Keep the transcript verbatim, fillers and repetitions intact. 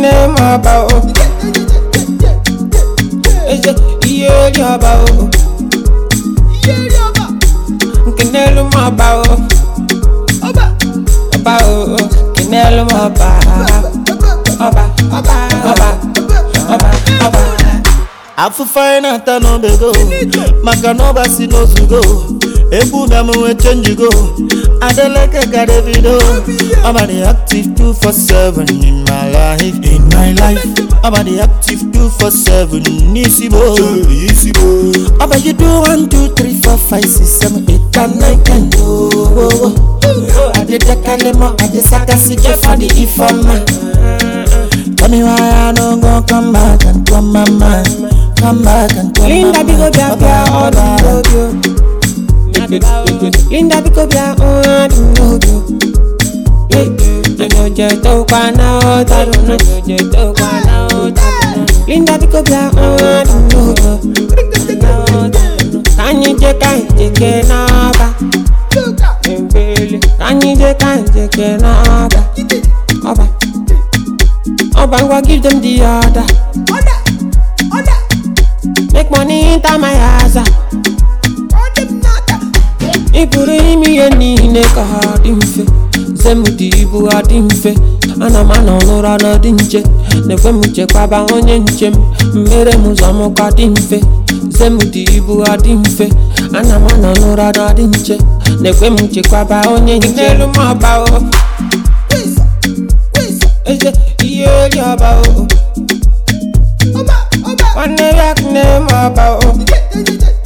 name about is it yeah about Canelo about about Canelo about Oba Oba Oba Oba Oba Afu fine ata no be go maka no basi no zugo ebu na mu we change go adeleke ga Davido I'm the active two four seven in my life in my life I'm the active two four seven easy boy easy boy Oba you do one two three four five six seven eight and nine ten oh I did the kalemo I did sakasi for the informer. Tell me why I don't go come back and come my mind. Come back and come Linda big up your girl all the road. Linda big up your all the road. I know just to go now, I don't know just to go now. Linda big up your all the road. Can you just can't take it now? Can you just can't take it now? Oba, Oba, go give them the order. Make money into my house. Ipuri mi eni neka hadimfe. Zemudi ibu hadimfe. Ana mana onora na dinche. Nekwe muche kwa ba onye nchem. Mere muzamu kwa dimfe. Zemudi ibu hadimfe. Ana mana onora na dinche. Nekwe muche kwa ba onye nchem. Nelu mabao. Eze iye yabao. One rock name about